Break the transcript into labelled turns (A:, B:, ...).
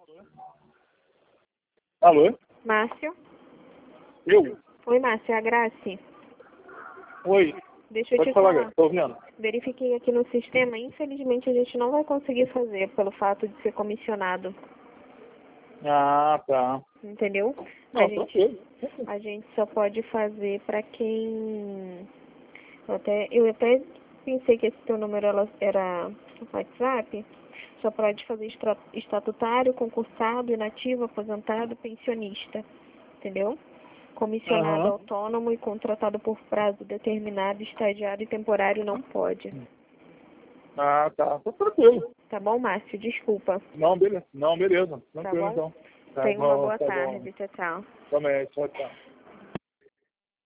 A: Alô?
B: Márcio?
A: Eu?
B: Oi, Márcio, é a Grace.
A: Oi.
B: Deixa eu
A: Pode
B: te
A: falar,
B: falar.
A: Grace. Tô ouvindo.
B: Verifiquei aqui no sistema, infelizmente a gente não vai conseguir fazer pelo fato de ser comissionado,
A: Ah, tá.
B: entendeu?
A: Não, tranquilo.
B: A gente só pode fazer para quem... Eu até pensei que esse teu número era WhatsApp. Só pode fazer estatutário, concursado, inativo, aposentado, pensionista, entendeu? Comissionado
A: Aham.
B: autônomo e contratado por prazo determinado, estagiário e temporário não pode.
A: Ah, tá. Tô tranquilo.
B: Tá bom, Márcio? Desculpa.
A: Não, beleza. Não, beleza.
B: Tá
A: Tranquilo,
B: bom?
A: então. Tá
B: Tenha uma
A: bom,
B: boa
A: tá bom.
B: tarde. Tchau, tchau.
A: Também, tchau, tchau.